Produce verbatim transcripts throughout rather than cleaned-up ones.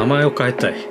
名前を変えたい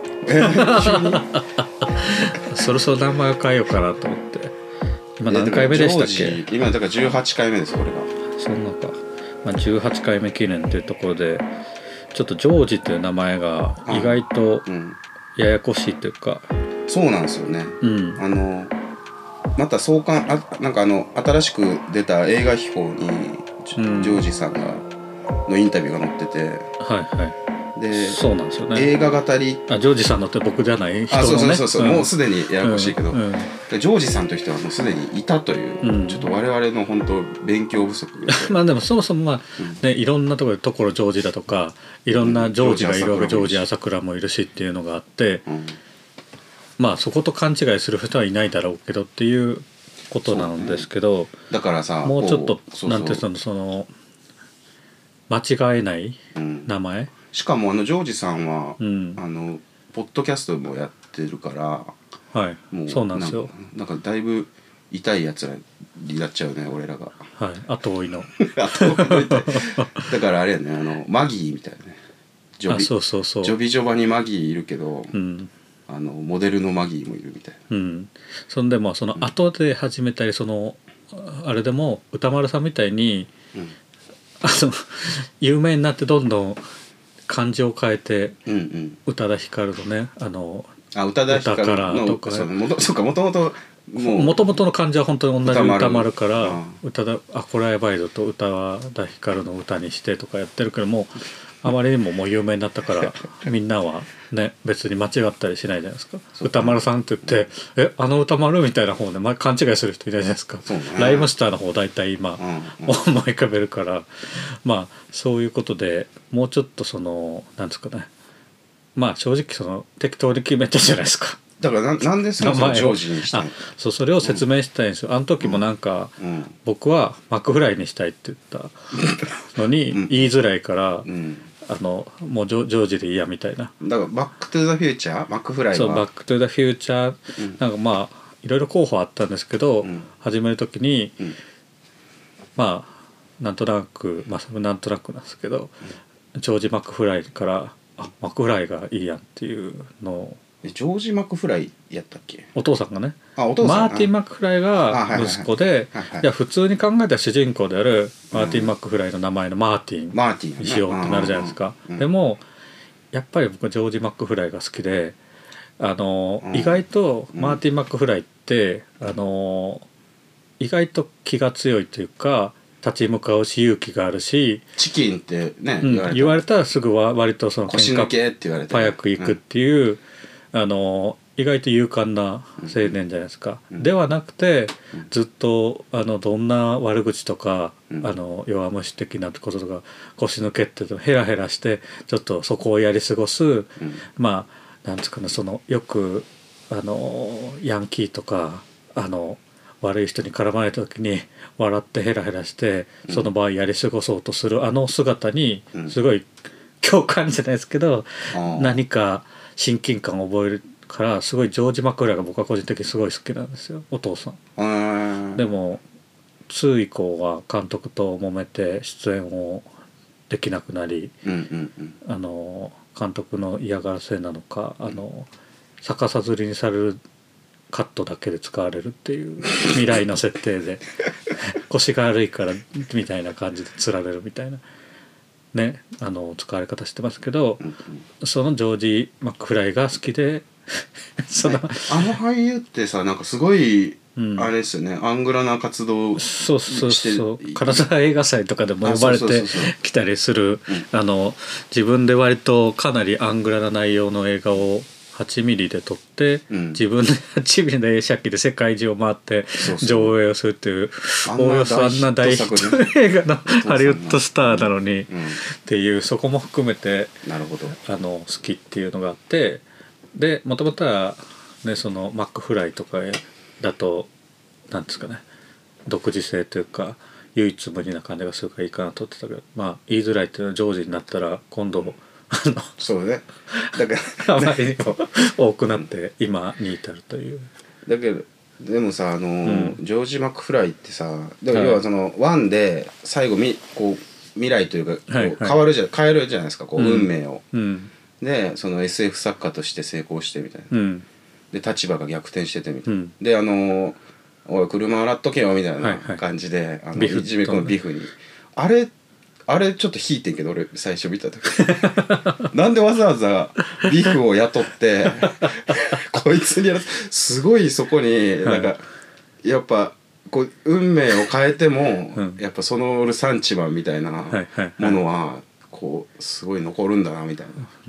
そろそろ名前を変えようかなと思って。今何回目でしたっけ？ 今だからじゅうはちかいめです、これが。 そんなか、まあ、じゅうはちかいめ記念というところでちょっとジョージという名前が意外とややこしいというか、 うん、そうなんですよね、 うん、 あのまた創刊あなんかあの新しく出た映画秘宝にジョージさんがのインタビューが載ってて、 はいはいでそうなんですよね、 映画語りあジョージさんのって僕じゃない人のね、 あそうそうそうそう、 うん、 もうすでにややこしいけど、うんうん、でジョージさんという人はもうすでにいたという、うん、ちょっと我々の本当勉強不足まあでもそもそもまあ、ね、いろんなところで所ジョージだとかいろんなジョージがいるわけ、ジョージ朝倉もいるしっていうのがあって、うん、まあそこと勘違いする人はいないだろうけどっていうことなんですけど、 ね、だからさもうちょっとなんていうのその間違えない名前、うん、 しかもあのジョージさんは、うん、あのポッドキャストもやってるから、はい、もうそうなんですよ。なんかだいぶ痛いやつらになっちゃうね俺らが。 はい、後追いの後追いだからあれやね、あのマギーみたいなね。ジョビ、あ、そうそうそう、ジョビジョバにマギーいるけど、うん、あのモデルのマギーもいるみたいな。 うん、そんでもその後で始めたりそのあれでも歌丸さんみたいに、うん、あの有名になってどんどん漢字を変えて、うんうん、宇多田ヒカルのねあのあ宇多田ヒカルのとか、ね、もとそうかもともともともとの漢字は本当に同じ歌丸から歌田あこれはやばいぞと宇多田ヒカルの歌にしてとかやってるけどもあまりにももう有名になったからみんなはね別に間違ったりしないじゃないですか。歌丸さんって言ってえあの歌丸みたいな方ね、まあ、勘違いする人いないじゃないですか、ね、ライムスターの方大体今、うんうん、思い浮かべるからまあそういうことでもうちょっとそのなんですかねまあ正直その適当に決めたじゃないですか。 だからななんでそのジョージにしたの？ そうそれを説明したいんですよ、うん、あの時もなんか、うん、僕はマックフライにしたいって言ったのに、うん、言いづらいから、うん、あのもうジョージでいいやみたいな。 だからバックトゥザフューチャーマックフライはそうバックトゥザフューチャー、うん、なんかまあいろいろ候補あったんですけど、うん、始める時に、うん、まあなんとなくまあなんとなくなんですけど、うん、ジョージ・マックフライからあマックフライがいいやんっていうのをジョージ・マックフライやったっけ？ お父さんがね、 あお父さんマーティン・マックフライが息子で、いや普通に考えたら主人公であるマーティン・マックフライの名前のマーティンにしようってなるじゃないですか。でもやっぱり僕はジョージ・マックフライが好きで、あの、うん、意外とマーティン・マックフライって、あの意外と気が強いというか立ち向かうし勇気があるしチキンってね、 うん、言われた言われたらすぐは割とその腰抜けって言われて早く行くっていう、うんあの意外と勇敢な青年じゃないですか、うん、ではなくてずっとあのどんな悪口とか、うん、あの弱虫的なこととか腰抜けってヘラヘラしてちょっとそこをやり過ごす、うん、まあなんですかねそのよくあのヤンキーとかあの悪い人に絡まれた時に笑ってヘラヘラしてその場合やり過ごそうとするあの姿にすごい共感じゃないですけど、うん、何か親近感を覚えるからすごいジョージ・マックフライが僕は個人的にすごい好きなんですよお父さん。でもに以降は監督と揉めて出演をできなくなり、うんうんうん、あの監督の嫌がらせなのかあの逆さずりにされるカットだけで使われるっていう未来の設定で腰が悪いからみたいな感じでつられるみたいなね、あの使われ方してますけど、うんうん、そのジョージ・マックフライが好きでそのあの俳優ってさなんかすごい、うん、あれですよねアングラな活動そうそうそう金沢映画祭とかでも呼ばれてきたりするあの自分で割とかなりアングラな内容の映画をはちミリで撮って、うん、自分ではちミリの映写機で世界中を回って上映をするっていうおおよそあんな大ヒット映画のハリウッドスターなのに、うんうん、っていうそこも含めてなるほどあの好きっていうのがあってでもともとは、ね、そのマックフライとかだとなんですかね独自性というか唯一無二な感じがするからいいかなと思ってたけどまあ言いづらいっていうのはジョージになったら今度あのそうねだからあまりにも多くなって今に至るというだけどでもさあの、うん、ジョージ・マックフライってさだから要はそのワンで最後みこう未来というかこう、はいはい、変わるじゃ変えるじゃないですかこう、うん、運命を、うん、 でその エスエフ 作家として成功してみたいな、 うん、 で立場が逆転しててみたいな、うん、であのおい車洗っとけよみたいな感じで、はいはい、あのいじめっ子のビフに、あれあれちょっと引いてんけど俺最初見た時なんでわざわざビフを雇ってこいつにやらすごいそこになんか、はい、やっぱこう運命を変えても、うん、やっぱそのルサンチマンみたいなものはこうすごい残るんだなみたいな、 うん、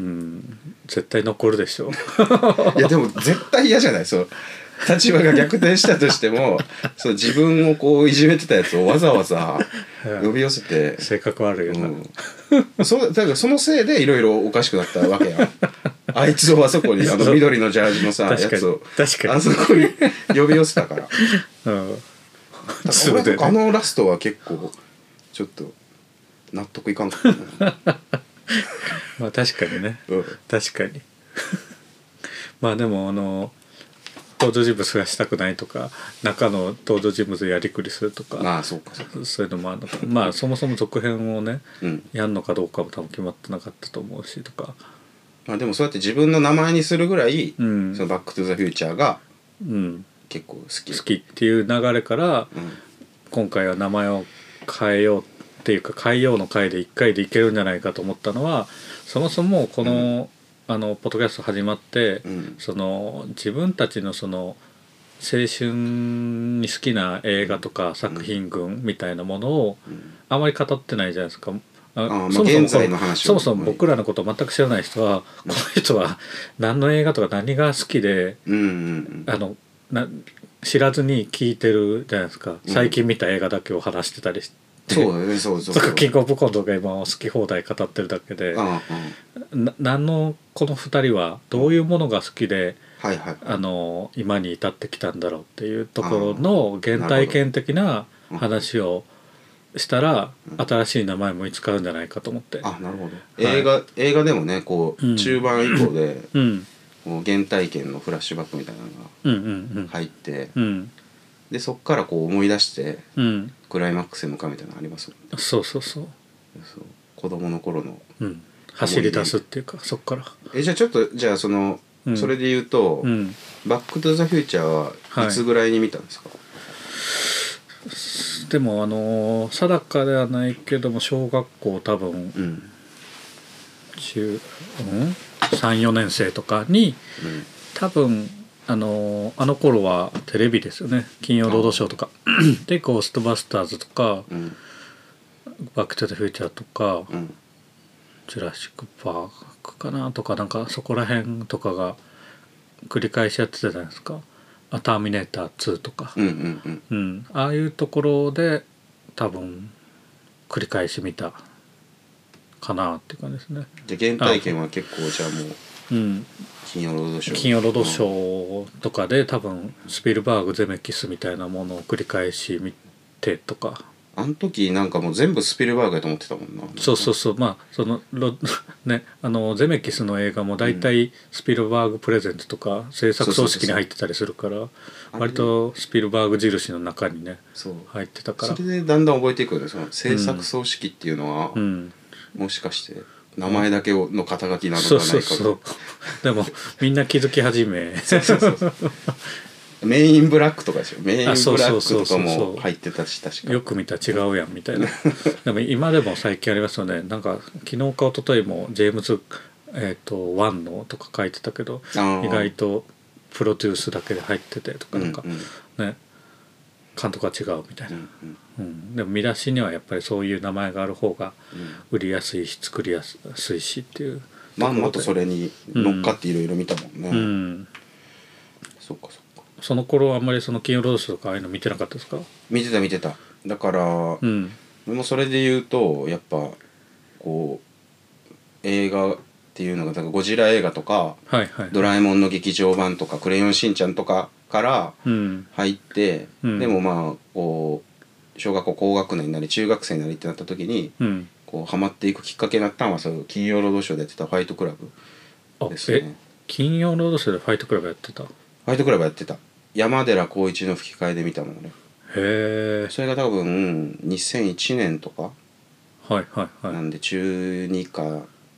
絶対残るでしょいやでも絶対嫌じゃないそう立場が逆転したとしてもそう自分をこういじめてたやつをわざわざ呼び寄せて性格悪いよな、 うん、そ, だからそのせいでいろいろおかしくなったわけやんあいつをあそこにあの緑のジャージのさやつを確かにあそこに呼び寄せたから、 うん、だから俺とかあのラストは結構ちょっと納得いかんかったなまあ確かにね、うん、確かにまあでもあの登場人物がしたくないとか中の登場人物やりくりするとか、 まあそうかそうかそういうのもあるのかまあそもそも続編をね、 うん、 やんのかどうかも多分決まってなかったと思うしとか、 まあでもそうやって自分の名前にするぐらい、 うん、 そのバックトゥザフューチャーが結構好き、 好きっていう流れから、 うん、 今回は名前を変えようっていうか変えようの回でいっかいでいけるんじゃないかと思ったのはそもそもこの、うんあのポッドキャスト始まって、 うん、 その自分たちのその青春に好きな映画とか作品群みたいなものをあまり語ってないじゃないですか。 ああそもそも現在の話そもそも僕らのことを全く知らない人は、うん、この人は何の映画とか何が好きで、 うんうんうん、 あのな知らずに聞いてるじゃないですか。最近見た映画だけを話してたりして。 そうだねそうそうそうキングオブコントが今好き放題語ってるだけで、 ああ、 うん、な何のこのふたりはどういうものが好きで、 はいはい、 あの今に至ってきたんだろうっていうところの原体験的な話をしたら、うん、新しい名前も見つかるんじゃないかと思って。 あなるほど、はい、映画映画でもねこう、うん、中盤以降で、 うん、 こう原体験のフラッシュバックみたいなのが入って、 うんうんうんでそっからこう思い出して、 うん、 クライマックスへ向かうみたいなのありますもんね。 そうそうそうそう子供の頃の、 うん、走り出すっていうかそっからえじゃあちょっとじゃあその、うん、それで言うと、 うん、 バックトゥザフューチャーはいつぐらいに見たんですか、はい、 でもあの定かではないけども小学校多分、うん、中、うん、さん、よねん生とかに、うん、多分あのあの頃はテレビですよね金曜ロードショーとかでゴーストバスターズとか、 うん、 バックトゥザフューチャーとか、 うん、 ジュラシックパークかなとかなんかそこら辺とかが繰り返しやってたじゃないですか。あターミネーターツーとか、 うんうんうんうん、ああいうところで多分繰り返し見たかなっていう感じですね。 じゃあ原体験は結構じゃあもう、 うん、 金曜ロードショー金曜ロードショーとかで多分スピルバーグゼメキスみたいなものを繰り返し見てとか。 あの時なんかもう全部スピルバーグやと思ってたもんな。 そうそうそうまあそのロ、ね、あのゼメキスの映画も大体スピルバーグプレゼンツとか制作組織に入ってたりするから割とスピルバーグ印の中にね入ってたから。 それでだんだん覚えていくんですよ。制作組織っていうのは、 うん、 もしかして名前だけの肩書きなのではないかと。 そうそうそうでもみんな気づき始めそうそうそうメインブラックとかでしょ。メインブラックとかも入ってたし確かよく見たら違うやんみたいなでも今でも最近ありますよね。なんか昨日か一昨日もジェームズ、えー、とワンのとか書いてたけど意外とプロデュースだけで入っててとかなんか、うんうん、ね監督は違うみたいな、うんうんうん、でも見出しにはやっぱりそういう名前がある方が売りやすいし作りやすいしっていうまんまとそれに乗っかっていろいろ見たもんね、 うんうん、 そっかそっか。 その頃はあんまりその金曜ロードショーとかああいうの見てなかったですか？ 見てた見てた。だから、 うん、 でもそれで言うとやっぱこう映画っていうのがだからゴジラ映画とか、 はいはい、 ドラえもんの劇場版とかクレヨンしんちゃんとかから入って、うん、でもまあこう小学校高学年になり中学生になりってなった時に、 うん、 こうハマっていくきっかけになったのはそう金曜ロードショーでやってたファイトクラブですね。 え金曜ロードショーでファイトクラブやってた？ ファイトクラブやってた。山寺宏一の吹き替えで見たもんね。 へえ。 それが多分にせんいちねんとかはいはいはいなんで中にか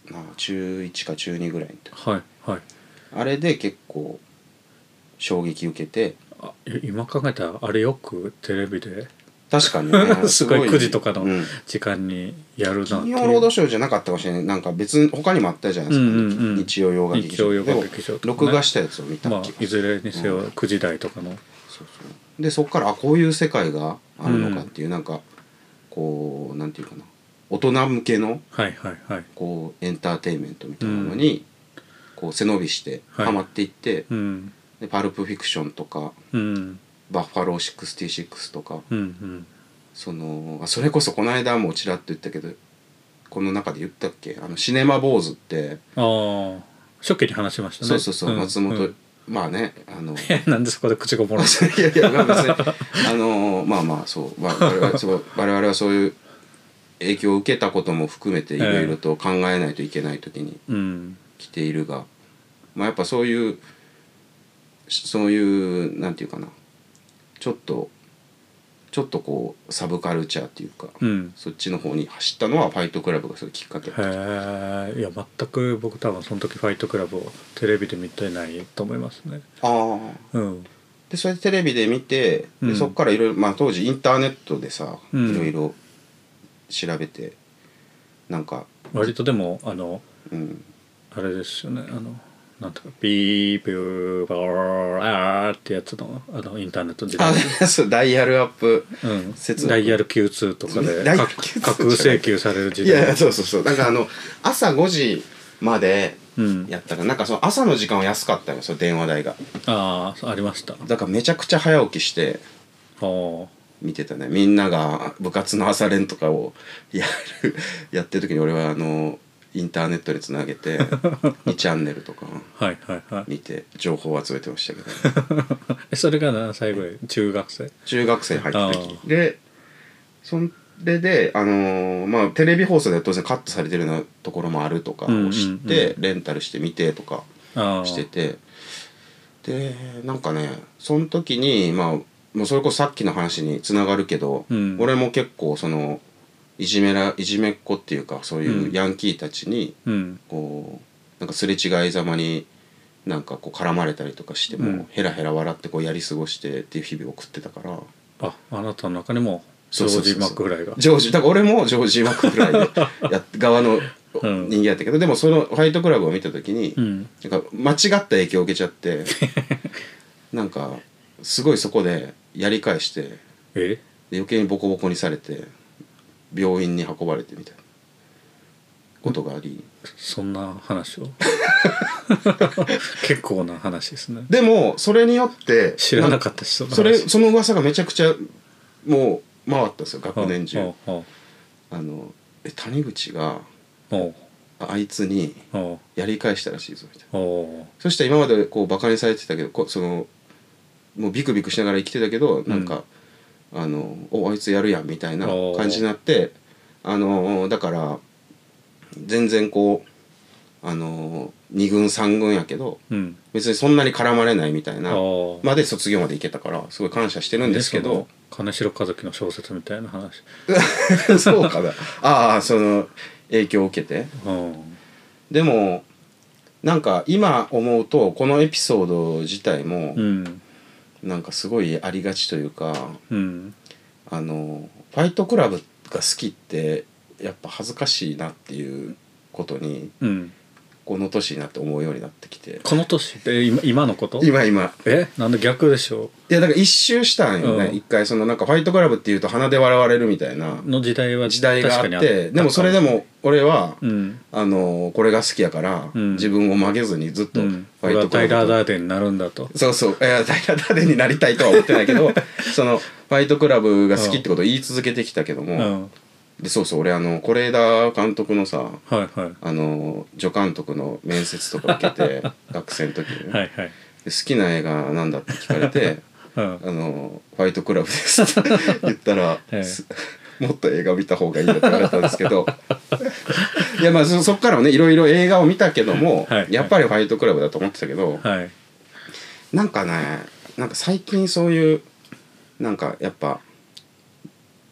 な中いちか中にぐらいの時、 はいはい。 あれで結構衝撃受けて、 あ今考えたらあれよくテレビで確かにねすごいくじとかのうん時間にやるなっていう。 金曜ロードショーじゃなかったかもしれない。なんか別に他にもあったじゃないですか、 うんうんうん、 日曜洋画劇場。 日曜洋画劇場とかね、 録画したやつを見たまあ気がする、 いずれにせようんくじ台とかの、 そうそうでそっからあこういう世界があるのかっていう、うん、なんかこうなんていうかな、大人向けのはいはいはい、 こうエンターテインメントみたいなのに、うん、こう背伸びしてハマっていって、はい、うん、でパルプフィクションとか、うん、バッファローろくじゅうろくとか、うんうん、そのそれこそこの間もちらっと言ったけどこの中で言ったっけ、あのシネマ坊主って、 ああ初期に話しましたね。 そうそうそう、うん、松本、うん、まあねあのなんでそこで口が漏らすいやいや、まあ、別にあのまあまあそう、まあ、我々はそう我々はそういう影響を受けたことも含めていろいろと考えないといけない時に来ているが、まあやっぱそういうそういうなんていうかな、ちょっとちょっとこうサブカルチャーっていうか、うん、そっちの方に走ったのはファイトクラブがそういうきっかけだった。 へえ、いや全く僕多分その時ファイトクラブをテレビで見てないと思いますね。 ああ、うん、でそれでテレビで見て、でそっからいろいろ、まあ当時インターネットでさいろいろ調べて、なんか割とでもあの、うん、あれですよね、あのなんとかビービューバーあーってやつのあのインターネット時代、 あそうダイヤルアップ、 うん、ダイヤル キューツー とかで架空請求される時代。 いやいやそうそうそう、なんかあの朝ごじまでやったら、うん、なんかその朝の時間は安かったよ、その電話代が。 ああありました。 だからめちゃくちゃ早起きして見てたね。みんなが部活の朝練とかをやるやってる時に俺はあのインターネットでつなげてにチャンネルとか見て情報を集めてましたけど、ね、 それが何歳ぐらい？中学生？ 中学生入った時で、それで、あのーまあ、テレビ放送で当然カットされてるようなところもあるとかを知って、うんうんうん、レンタルして見てとかしてて、でなんかねその時に、まあ、もうそれこそさっきの話につながるけど、うん、俺も結構そのいじめらいじめっ子っていうかそういうヤンキーたちに、うん、こうなんかすれ違いざまになんかこう絡まれたりとかしても、うん、ヘラヘラ笑ってこうやり過ごしてっていう日々を送ってたから。 あ、あなたの中にもジョージ・マックフライが。 ジョージだから俺もジョージ・マックフライや側の人間やったけど、うん、でもそのファイトクラブを見た時に、うん、なんか間違った影響を受けちゃってなんかすごいそこでやり返してえで余計にボコボコにされて病院に運ばれてみたいなことがあり、 そんな話を結構な話ですね。 でもそれによって知らなかったし、その話それその噂がめちゃくちゃもう回ったんですよ、学年中。あのえ谷口があいつにやり返したらしいぞみたいな。そしたら今までこうバカにされてたけど、こそのもうビクビクしながら生きてたけど、なんか、うん、あのおあいつやるやんみたいな感じになって、あのだから全然こうあのに軍さん軍やけど、うん、別にそんなに絡まれないみたいなまで卒業までいけたからすごい感謝してるんですけど、 金城和樹の小説みたいな話そうかなああその影響を受けて、うん、でもなんか今思うとこのエピソード自体も、うん、なんかすごいありがちというか、うん、あのファイトクラブが好きってやっぱ恥ずかしいなっていうことに、うん、この年になって思うようになってきて。 この年って今、今のこと？ 今今えなんで逆でしょう。 いやだから一周したんよね、うん、一回そのなんかファイトクラブっていうと鼻で笑われるみたいなの時代は時代があって、でもそれでも俺は、うん、あのこれが好きやから、うん、自分を曲げずにずっとファイトクラブ、うん、タイラー・ダーデンになるんだと。 そうそう、いやタイラー・ダーデンになりたいとは思ってないけどそのファイトクラブが好きってことを言い続けてきたけども、うん、でそうそう俺あの是枝監督のさ、はいはい、あの助監督の面接とか受けて学生の時に、はいはい、で好きな映画なんだって聞かれてうん、あのファイトクラブですって言ったら、ええ、もっと映画見た方がいいよって言われたんですけどいやまあ そ, そっからもねいろいろ映画を見たけども、はい、やっぱりファイトクラブだと思ってたけど、はい、なんかねなんか最近そういうなんかやっぱ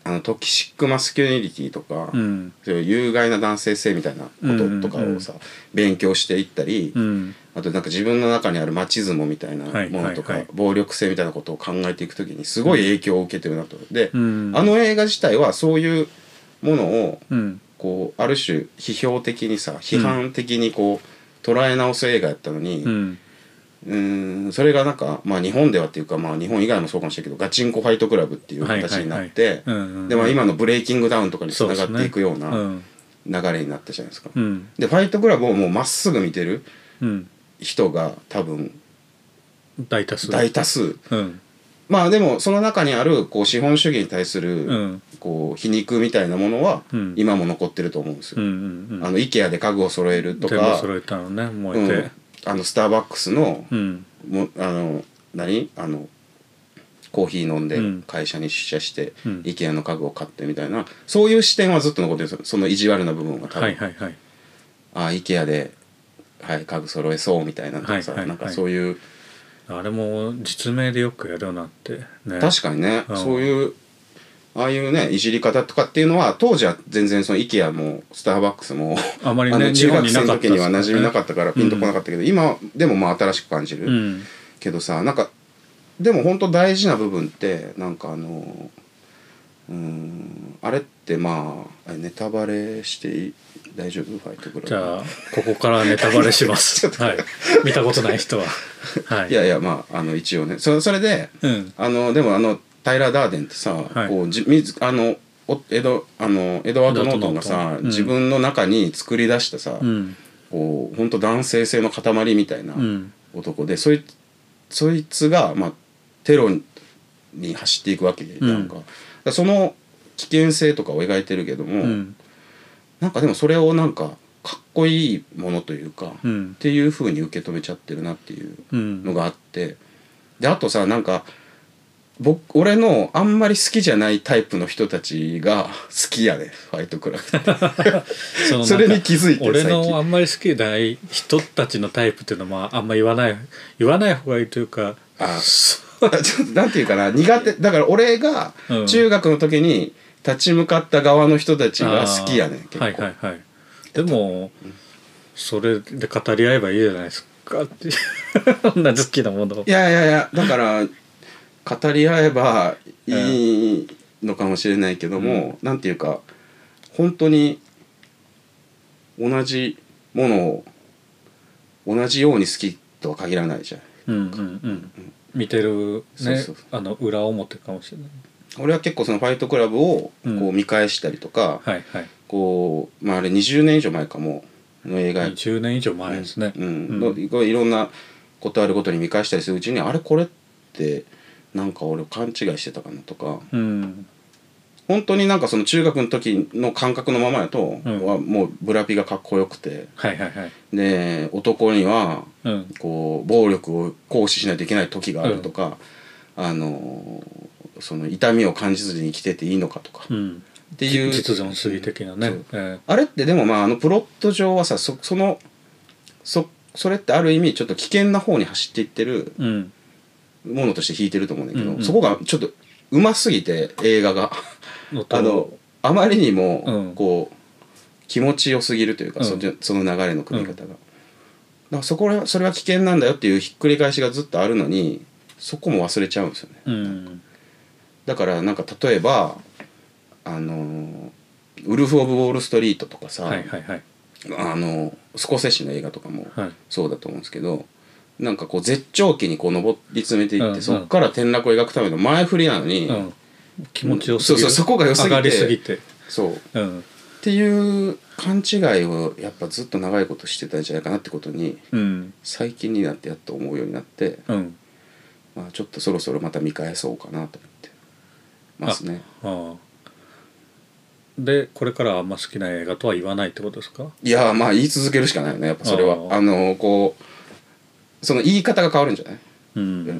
あのトキシックマスキュリニティとか、 うん、 そういう有害な男性性みたいなこととかをさ、うんうん、勉強していったり、うん、あとなんか自分の中にあるマチズモみたいなものとか、はいはいはい、暴力性みたいなことを考えていくときにすごい影響を受けてるなと。で、うん、あの映画自体はそういうものを、うん、こうある種批評的にさ批判的にこう捉え直す映画やったのに、うん、うーんそれがなんか、まあ、日本ではっていうか、まあ、日本以外もそうかもしれないけどガチンコファイトクラブっていう形になって、で、まあ、今のブレイキングダウンとかにつながっていくような流れになったじゃないですか。うん、でファイトクラブをもうまっすぐ見てる人が多分大多数大多数、うん、まあでもその中にあるこう資本主義に対する、うん、こう皮肉みたいなものは今も残ってると思うんですよ。うんうんうん、あの IKEA で家具を揃えるとか全部揃えたのね燃えて、うんあのスターバックスの、うん、もあの何あのコーヒー飲んで会社に出社して、うん、IKEA の家具を買ってみたいなそういう視点はずっと残ってるんですよ。その意地悪な部分が多分、はいはいはい、ああ IKEA で、はい、家具揃えそうみたいなとかさ、はいはいはい、なんかそういうあれも実名でよくやるなってね。 確かにね、うん、そういうああいうねいじり方とかっていうのは当時は全然その IKEA もスターバックスもあまりねあの中学生の時には馴染みなかったからピンとこなかったけど、うん、今でもまあ新しく感じる、うん、けどさなんかでも本当大事な部分ってなんかあのうーんあれってまあネタバレして大丈夫ファイトクラブ。 じゃあここからネタバレしますはい、見たことない人は、はい、 いやいやまああの一応ね そ, それで、うん、あのでもあのタイラー・ダーデンってさ、はい、こうじあのエドあのエドワード・ノートンがさ、うん、自分の中に作り出したさ、うん、こう本当男性性の塊みたいな男で、うん、そいそいつが、まあ、テロに走っていくわけで、うん、なんかだその危険性とかを描いてるけども、うん、なんかでもそれをなんかかっこいいものというか、うん、っていう風に受け止めちゃってるなっていうのがあって、であとさなんか僕俺のあんまり好きじゃないタイプの人たちが好きやねファイトクラブそ, それに気づいて俺のあんまり好きじゃない人たちのタイプっていうのはあんま言わない言わない方がいいというかあなんていうかな苦手だから俺が中学の時に立ち向かった側の人たちが好きやねん結構、はいはいはい、 でも、うん、それで語り合えばいいじゃないですかって同じ好きなものをいやいやいやだから語り合えばいいのかもしれないけども、うん、なんていうか本当に同じものを同じように好きとは限らないじゃん、うんうんうんうん、見てる、ね、そうそうあの裏表かもしれない。 俺は結構そのファイトクラブをこう見返したりとか、うんはいはい、こうまああれにじゅうねん以上前かもの映画にじゅうねん以上前ですね、 うんうん、いろんなことあるごとに見返したりするうちにあれこれってなんか俺勘違いしてたかなとか、うん、本当になんかその中学の時の感覚のままやと、うん、はもうブラピがかっこよくて、はいはいはい、で男にはこう暴力を行使しないといけない時があるとか、うん、あのその痛みを感じずに生きてていいのかとか、うん、っていう実存主義的なね、えー、 あれってでもまああのプロット上はさ そ, その そ, それってある意味ちょっと危険な方に走っていってる、うんものとして弾いてると思うんだけど、うんうん、そこがちょっとうますぎて映画があのあまりにもこう、うん、気持ちよすぎるというか、うん、そ, その流れの組み方が、うん、だからそこはそれは危険なんだよっていうひっくり返しがずっとあるのにそこも忘れちゃうんですよね、うん、だからなんか例えばあのウルフ・オブ・ウォール・ストリートとかさ、はいはいはい、あのスコセッシの映画とかもそうだと思うんですけど、はいなんかこう絶頂期にこう上り詰めていって、うんうん、そこから転落を描くための前振りなのに、うん、 気持ちよすぎる、 そうそうそこが良すぎて上がりすぎてそう、うん、っていう勘違いをやっぱずっと長いことしてたんじゃないかなってことに、うん、最近になってやっと思うようになって、うんまあ、ちょっとそろそろまた見返そうかなと思ってますね。ああでこれからあんま好きな映画とは言わないってことですか？ いやまあ言い続けるしかないよねやっぱそれは。ああのこうその言い方が変わるんじゃない、うん、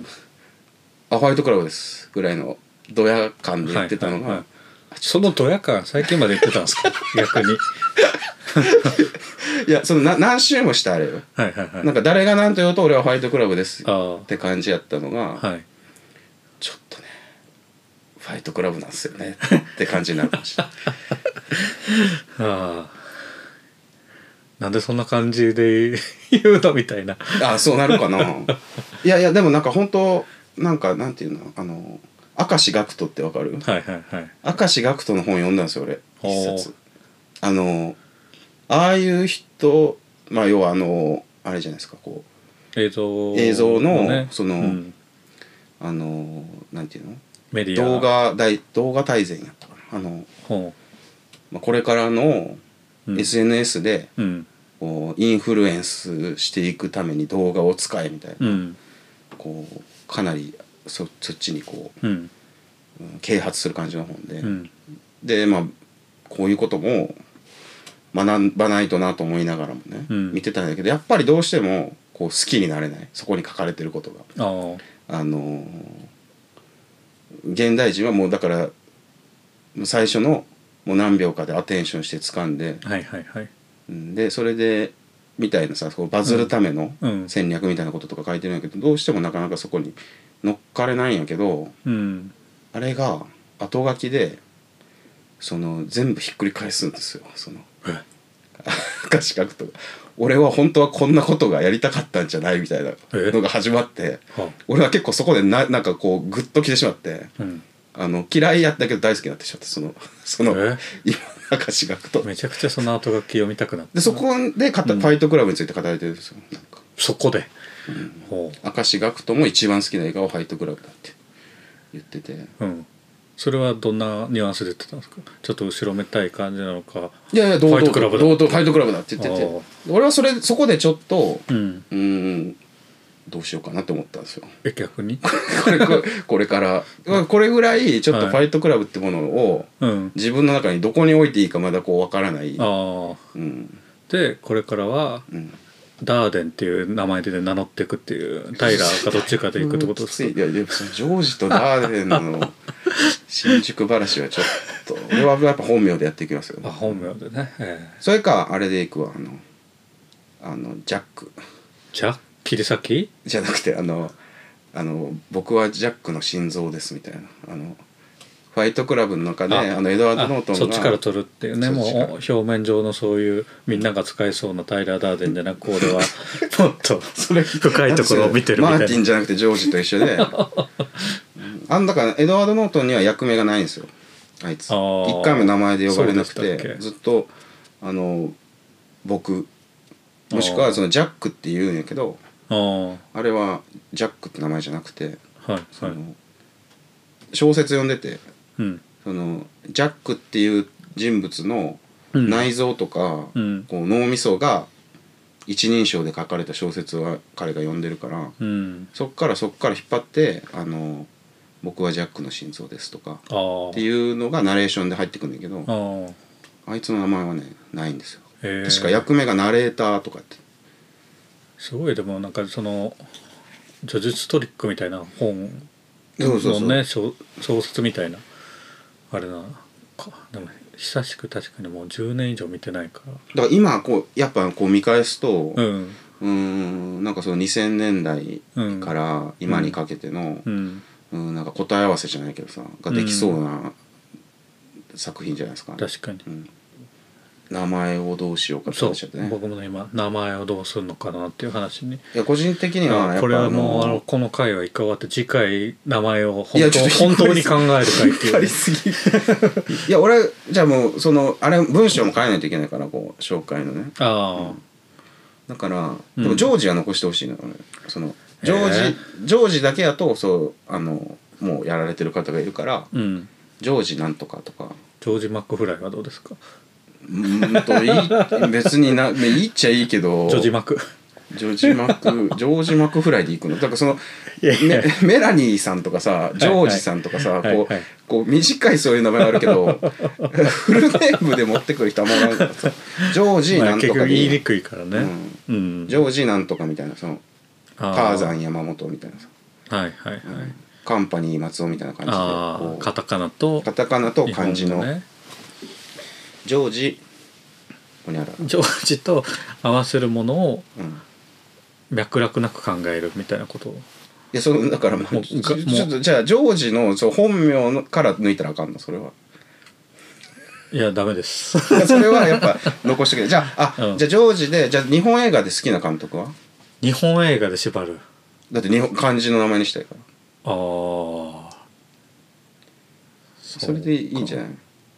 あホワイトクラブですぐらいのドヤ感で言ってたのが、はいはいはい、 そのドヤ感最近まで言ってたんですか逆にいやそのな何周もしたあれよ、はいはいはい、なんか誰が何と言おうと俺はホワイトクラブですって感じやったのが、はい、ちょっとねファイトクラブなんですよねって感じになるかもしれないああ、なんでそんな感じで言うのみたいな。 あ、そうなるかないやいやでもなんか本当なんかなんていうの、あの明石学徒ってわかる？ はいはいはい。 明石学徒の本読んだんですよ俺一冊。あのああいう人、まあ要はあのあれじゃないですか、こう映像、 映像の、 ね、 その、 うん、 あのなんていうの、 メディア動画大動画大全やったかな、あの、まあ、これからの エスエヌエス で、うん、こうインフルエンスしていくために動画を使えみたいな、うん、こうかなり そ, そっちにこう、うん、啓発する感じの本で、うん、でまあこういうことも学ばないとなと思いながらもね、うん、見てたんだけど、やっぱりどうしてもこう好きになれない、そこに書かれてることが。ああの現代人はもうだから最初のもう何秒かでアテンションして掴んで、はいはいはい、でそれでみたいなさ、こうバズるための戦略みたいなこととか書いてるんやけど、どうしてもなかなかそこに乗っかれないんやけど、うん、あれが後書きでその全部ひっくり返すんですよ。その歌詞書くと、俺は本当はこんなことがやりたかったんじゃないみたいなのが始まって、俺は結構そこで な, なんかこうグッときてしまって、うん、あの嫌いやったけど大好きになってしまって、そのその今歌詞書くとめちゃくちゃその後書き読みたくなって、 でそこでファイトクラブについて語られてるんですよ。なんかそこで、 うん、明石学徒も一番好きな映画はファイトクラブだって言ってて、うん、 それはどんなニュアンスで言ってたんですか？ちょっと後ろめたい感じなのか。 いやいや、堂々とファイトクラブだって言ってて、俺はそれそこでちょっと、うん、うーんどうしようかなって思ったんですよ。 え、逆にこれこれからこれぐらいちょっとファイトクラブってものを、はい、自分の中にどこに置いていいかまだこう分からない。あ、 うん、でこれからは、うん、ダーデンっていう名前で名乗っていくっていう、タイラーかどっちかでいくってことですか？ いやいや、ジョージとダーデンの新宿話はちょっと俺はやっぱ本名でやっていきますよね。 あ、本名でね、えー、それかあれでいくわ、あのあのジャックジャック切り裂きじゃなくて、あのあの僕はジャックの心臓ですみたいな、あのファイトクラブの中で あ, あのエドワード・ノートンがそっちから取るっていうね、もう表面上のそういうみんなが使えそうなタイラー・ダーデンじゃなく、俺はもっとそれ深いところを見てるみたいな。 マーティンじゃなくてジョージと一緒であんだからエドワード・ノートンには役名がないんですよ、あいつ。一回も名前で呼ばれなくて、ずっとあの僕もしくはそのジャックって言うんやけど、 あ, あれはジャックって名前じゃなくて、はいはい、その小説読んでて、うん、そのジャックっていう人物の内臓とか、うん、こう脳みそが一人称で書かれた小説は彼が読んでるから、うん、そっからそっから引っ張ってあの僕はジャックの心臓ですとかっていうのがナレーションで入ってくるんだけど、 あ, あいつの名前はねないんですよ。確か役名がナレーターとかって。 すごい。でもなんかその叙述トリックみたいな本のね、小説みたいなあれなか。でも久しく確かにもうじゅうねん以上見てないから。 だから今こうやっぱこう見返すと、うん、うーんなんかそのにせんねんだいから今にかけての、うんうん、なんか答え合わせじゃないけどさができそうな作品じゃないですか、ね。 確かに、うん、 名前をどうしようかって話だってね。 僕もね今名前をどうするのかなっていう話に。 いや個人的にはやっぱこれはもうあのこの回は一回終わって次回名前を本当本当に考える回っていう。 りすぎいや俺じゃあもうそのあれ文章も変えないといけないから、こう紹介のね。ああ、うん、だからでもジョージは残してほしいのよ、ね、そのジョージ、えー、ジョージだけやとそうあのもうやられてる方がいるから、うん、ジョージなんとかとか。 ジョージマックフライはどうですか？ うんといい別にないいっちゃいいけど、 ジョージマクジョージマクジョージマクフライでいくのだから、そのメ, メラニーさんとかさジョージさんとかさ、はいはい、こう、はいはい、こう短いそういう名前があるけどフルネームで持ってくる人はもうなんかさジョージなんとか、まあ、 結局言いにくいからね、 うんうん、ジョージなんとかみたいな、そのターザン山本みたいなさ、はいはいはい、うん、カンパニー松尾みたいな感じでこうカタカナとカタカナと漢字のジョージジョージと合わせるものを脈絡なく考えるみたいなことを。 いやそのだからもうちょちょっとじゃあジョージのそう本名のから抜いたらあかんのそれは。 いやダメです。 それはやっぱ残してくれ。じゃああ、うん、じゃあジョージでじゃあ日本映画で好きな監督は？ 日本映画で縛る。 だって日本漢字の名前にしたいから。 ああ。 それでいいんじゃない？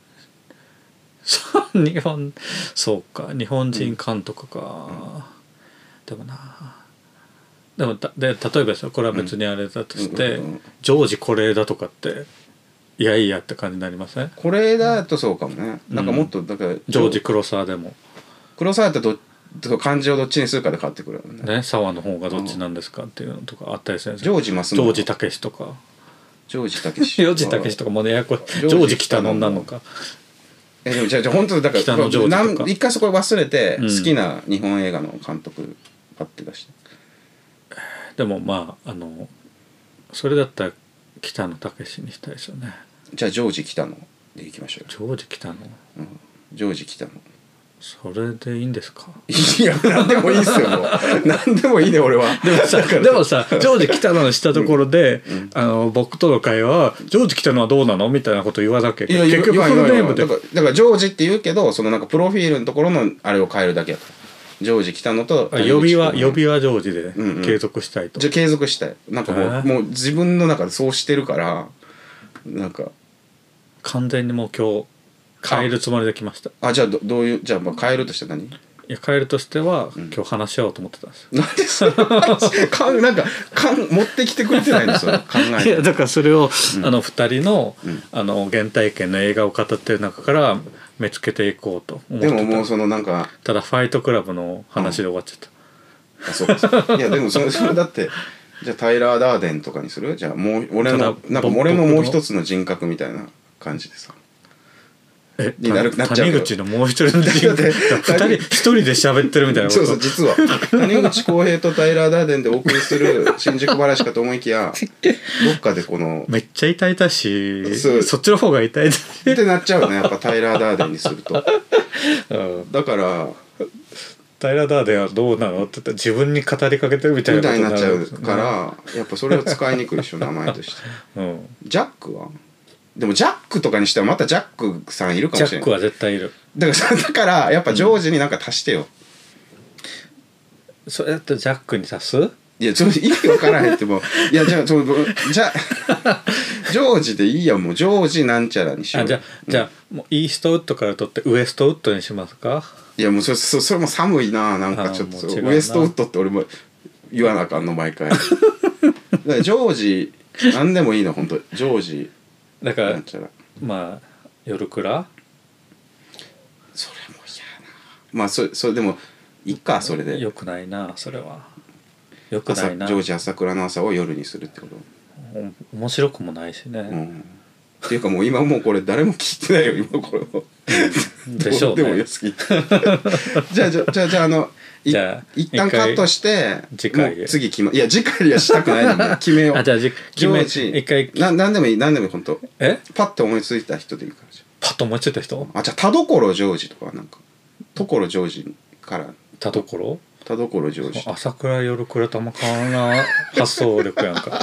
そう日本そうか日本人監督か、うん、でもなでもで例えばですよこれは別にあれだとして、うんうんうん、ジョージ是枝とかっていやいやって感じになりません？ 是枝とそうかもね。なんかもっとだから、うん、 ジョージ黒沢でも黒沢ってど漢字をどっちにするかで変わってくるよね。 ね沢の方がどっちなんですかっていうのとかあったりするんですよ。ジョージマスジョージたけしとかジョージたけしジョージたけしとかもねややこジョージ北野なのか。 えでもじゃあじゃあ本当だから北野ジョージとか一回そこ忘れて好きな日本映画の監督パッて出して、 うん、でもまああのそれだったら北野武にしたいですよね。 じゃあジョージ北野でいきましょう。 ジョージ北野、 うん、ジョージ北野それでいいんですか？ いや何でもいいっすよもう何でもいいね俺は。 でもさでもさジョージ北野にしたところで、うん、あの僕との会話はジョージ北野はどうなのみたいなこと言わなきゃいけない。結局フルネームでだからだからジョージって言うけどそのなんかプロフィールのところのあれを変えるだけやからジョージ北野と呼びは呼びはジョージで継続したいと、 うんうん、じゃあ継続したいなんかもう、もう自分の中でそうしてるからなんか完全にもう今日変えるつもりで来ました。 あ、じゃあ ど, どういうじゃあまあ変えるとして何？いや変えるとしては、うん、今日話し合おうと思ってたんですよ。 なんでそれかなんかかん持ってきてくれてないんですよ考えて。 いやだからそれを、うん、あのふたりの、うん、あの原体験の映画を語ってる中から見つけていこうと思ってた。 でももうそのなんかただファイトクラブの話で終わっちゃった、 うん、あそうですいやでもそれそれだってじゃあタイラー・ダーデンとかにする？じゃあもう俺のなんか俺のもう一つの人格みたいな感じでさえになるなっちゃう。谷口のもう一人の人格ふたり一人で喋ってるみたいなこと。 そうそう実は谷口浩平とタイラー・ダーデンでお送りする新宿話かと思いきやどっかでこのめっちゃ痛々しい そ, そっちの方が痛いってなっちゃうねやっぱタイラー・ダーデンにすると、うん、だからタイラー・ダーデンはどうなのって言ったら自分に語りかけてるみたいなことになっちゃうから、やっぱそれを使いにくいでしょ名前として、うん、ジャックはでもジャックとかにしてはまたジャックさんいるかもしれない。 ジャックは絶対いる。 だからだからやっぱジョージになんか足してよ、 うん、それだってジャックに足す？ いやちょっと意味わからへんってもういやじゃあちょじゃジョージでいいやもうジョージなんちゃらにしよう。 あじゃあ、うん、じゃあもうイーストウッドから取ってウエストウッドにしますか？ いやもうそれそそれも寒いななんかちょっとウエストウッドって俺も言わなあかんの毎回だからジョージなんでもいいの本当ジョージだからなんちゃらまあ夜倉それも嫌なまあそれそれでもいっかそれでよくないなそれはよくないな。 ジョージ朝倉の朝を夜にするってことお面白くもないしね、うん、 っていうかもう今もうこれ誰も聞いてないよ今これを、 うん、でしょうね。 でもよ好きじゃあじゃあじゃあじゃああのじゃあ一旦カットして次回次決まいや次回はしたくないので決めよう。 あじゃあジョージ一回な何でもいい何でもいい本当えパッと思いついた人でいいからじゃパッと思いついた人あじゃあ田所ジョージとかなんか所ジョージから田所田所ジョージ朝倉夜倉玉川な発想力やんか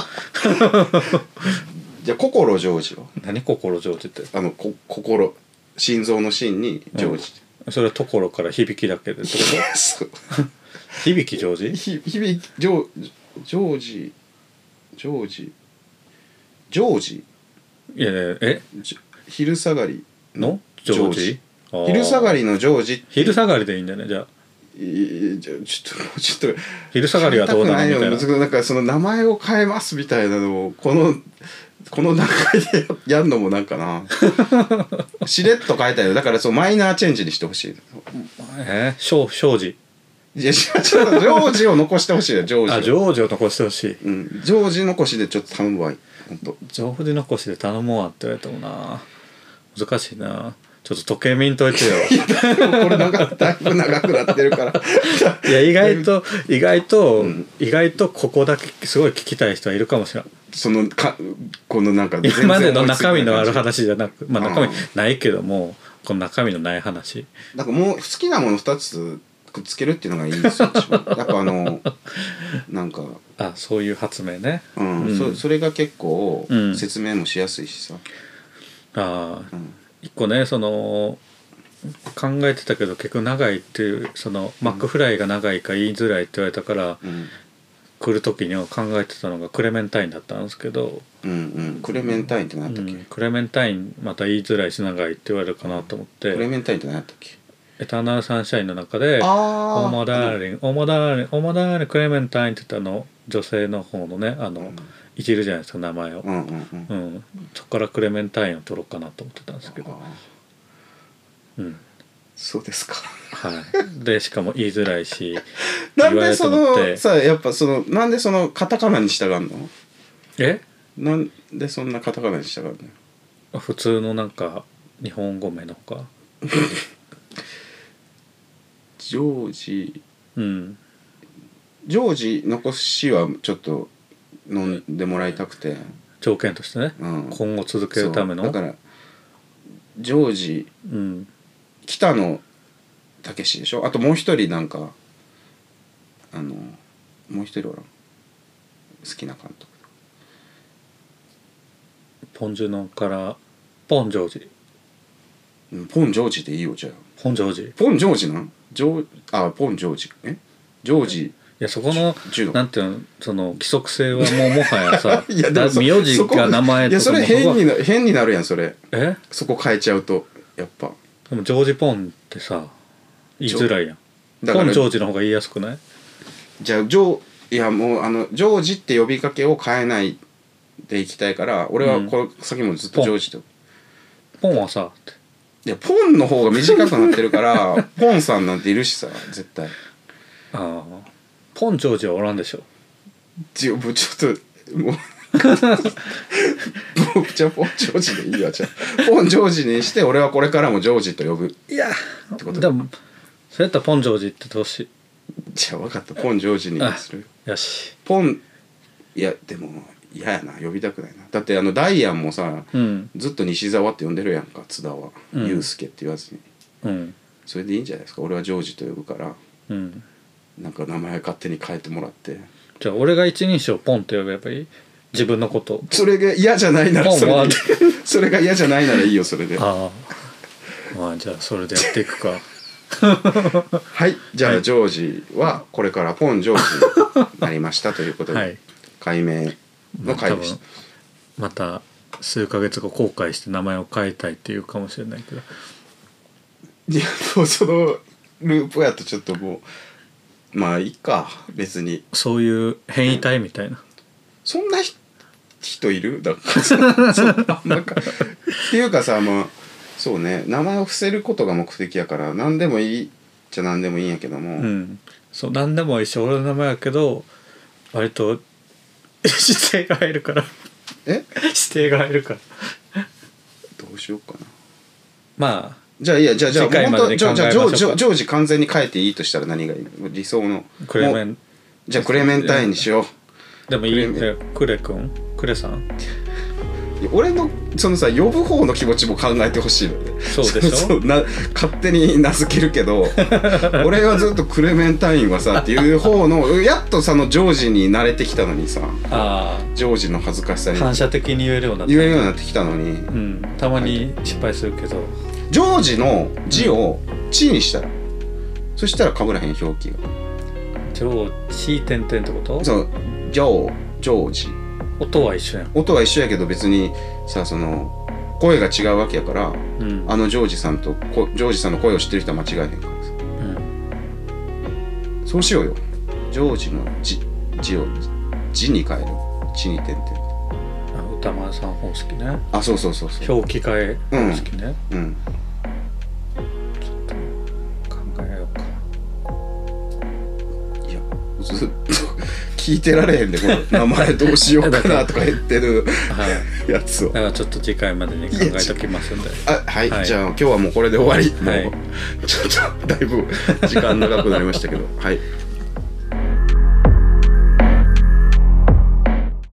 じゃあ心ジョージは何心ジョージってあのこ心心臓の心にジョージ、 うん、それは所から響きだけでってこと響きジョージひ響きジョジョージジョージジョージいやねえ昼下がりのジョージ昼下がりのジョージ昼下がりでいいんだよねじゃあいじゃちょっとちょっと昼下がりはどうなのみたいななんかその名前を変えますみたいなのをこのこの段階でやるのもなんかなしれっと変えたいよだからそうマイナーチェンジにしてほしいえー、庄庄司いやちょっとジョージを残してほしいよジョージあジョージを残してほしい、 うん、ジョージ残しでちょっと頼むわ本当ジョージ残しで頼もうわって言われてもな難しいなちょっと時計見んといてよこれなんかだいぶ長くなってるからいや意外と意外と、うん、意外とここだけすごい聞きたい人はいるかもしれないそのかこのなんか今までの中身のある話じゃなくまあ中身ないけどもこの中身のない話なんかもう好きなものふたつくっつけるっていうのがいいんですよやっぱあのなんかあそういう発明ね、 うんうん、そ, それが結構説明もしやすいしさ、 うん、ああ、うん、一個ねその考えてたけど結構長いっていうそのマックフライが長いか言いづらいって言われたから、うん、来る時には考えてたのがクレメンタインだったんですけど、 うんうん、クレメンタインって何だったっけ、うん、 クレメンタインまた言いづらいし長いって言われるかなと思って、 クレメンタインって何だったっけ、 エターナルサンシャインの中でオーマダーリンオーマダーリンオーマダーリンクレメンタインって言ったの女性の方のねあの、うん、いじるじゃないですか名前を、うんうんうんうん、そこからクレメンタインを取ろうかなと思ってたんですけど、 うん、そうですかはい、でしかも言いづらいしなんでそのさやっぱそのなんでそのカタカナに従うの、 えなんでそんなカタカナに従うの、普通のなんか日本語名のほかジョージ、 うん、 ジョージ残しはちょっと飲んでもらいたくて条件としてね、うん、今後続けるためのだからジョージ、うん、北野武でしょ、あともう一人なんかあのもう一人おらん好きな監督ポンジュノからポンジョージ、 ポンジョージでいいよじゃあポンジョージポンジョージなんジョあポンジョージえジョージいやそこのなんていうのその規則性はもうもはやさいやでも名字が名前とかいやそれ変にな変になるやんそれえそこ変えちゃうとやっぱでもジョージポンってさ言いづらいやんポンジョージの方が言いやすくないじゃあジョーいやもうあのジョージって呼びかけを変えないでいきたいから俺はこれ、うん、先もずっとジョージとポンはさいやポンの方が短くなってるからポンさんなんているしさ絶対ああポンジョージはおらんでしょちょっともうじゃあポンジョージでいいわじゃあポンジョージにして俺はこれからもジョージと呼ぶいやってことでもそうやったらポンジョージってどうしじゃあ分かったポンジョージにするよしポンいやでも嫌やな呼びたくないなだってあのダイアンもさ、うん、ずっと西澤って呼んでるやんか津田は、うん、ユウスケって言わずに、うん、それでいいんじゃないですか俺はジョージと呼ぶから、うん、なんか名前勝手に変えてもらってじゃあ俺が一人称ポンって呼べばいい自分のことそれが嫌じゃないならそれでそれが嫌じゃないならいいよそれでああまあじゃあそれでやっていくかはいじゃあ、はい、ジョージはこれからポンジョージになりましたということで、はい、解明の回でした、 まあ、また数ヶ月後後悔して名前を変えたいっていうかもしれないけどいやもうそのループやとちょっともうまあいいか別にそういう変異体みたいな、うん、 そんな人いるだからそあんまかっていうかさまあそうね名前を伏せることが目的やから何でもいいじゃ何でもいいんやけども、うん、 そう何でもいいし俺の名前やけど割と指定が入るからえ指定が入るからどうしようかなまあじゃあいやじゃあじゃあ本当じゃあじゃあジョージ完全に変えていいとしたら何がいいの理想のクレメンじゃあクレメンタインにしようでもいいえクレ君クレさん俺のそのさ呼ぶ方の気持ちも考えてほしいのでそうでしょそうな勝手に名付けるけど俺はずっとクレメンタインはさっていう方のやっとそのジョージに慣れてきたのにさあジョージの恥ずかしさに反射的に言えるようになって言えるようになってきたのに、 うん、たまに失敗するけどジョージの字をチにしたら、うん、そしたら被らへん表記がジョージ点々ってことそうジョージョージ音は一緒やん音は一緒やけど別にさその声が違うわけやから、うん、あのジョージさんとジョージさんの声を知ってる人は間違えへんからさ、うん、そうしようよジョージの字字を字に変える字に点々 あ歌丸さん方式ねあそうそうそうそう表記換え方式ねうん、うん、 ちょっと考えようかいやずっと聞いてられへんでこの名前どうしようかなとか言ってるやつをだからちょっと次回までに考えときますんであ、はい、はい、じゃあ今日はもうこれで終わり、はい、もうちょっとだいぶ時間長くなりましたけどはい